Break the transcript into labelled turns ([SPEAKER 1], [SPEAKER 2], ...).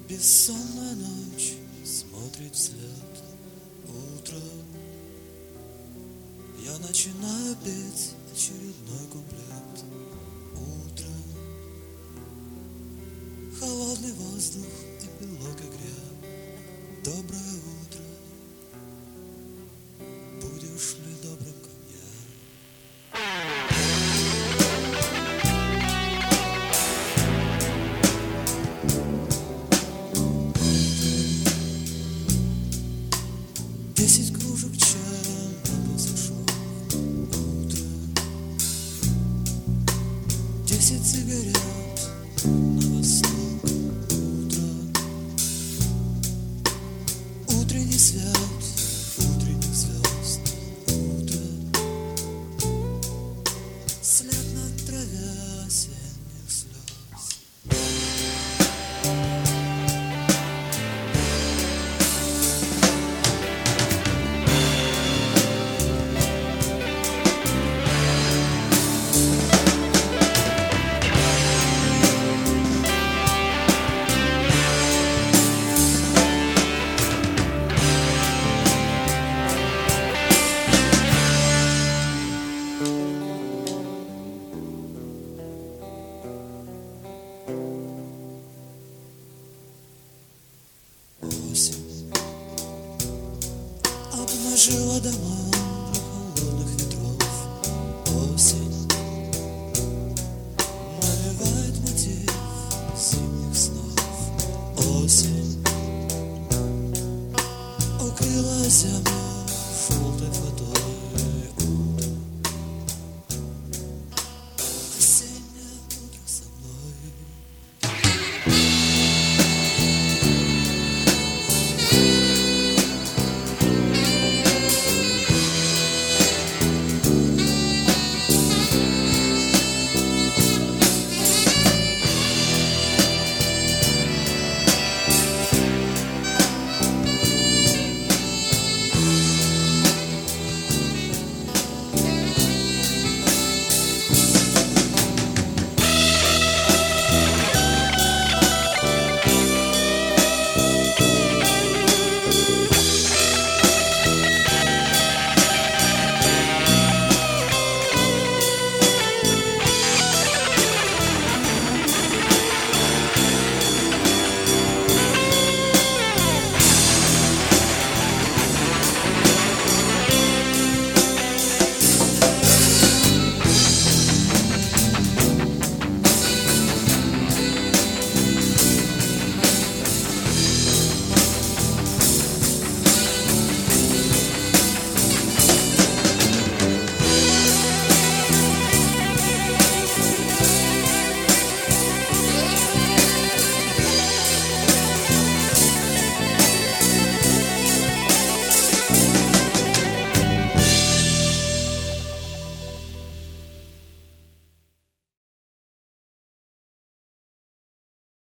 [SPEAKER 1] Бессонная ночь смотрит вслед утро. Я начинаю петь очередной куплет. Утро, холодный воздух и пилок игре. Доброе утро, будешь ли добрым ко мне? Десять кружек чая на пол сошел. Утро, 10 сигарет на восток. Утро, утренний свет утренних звезд. Утро, след на траве осенних слез. Осень обнажила дома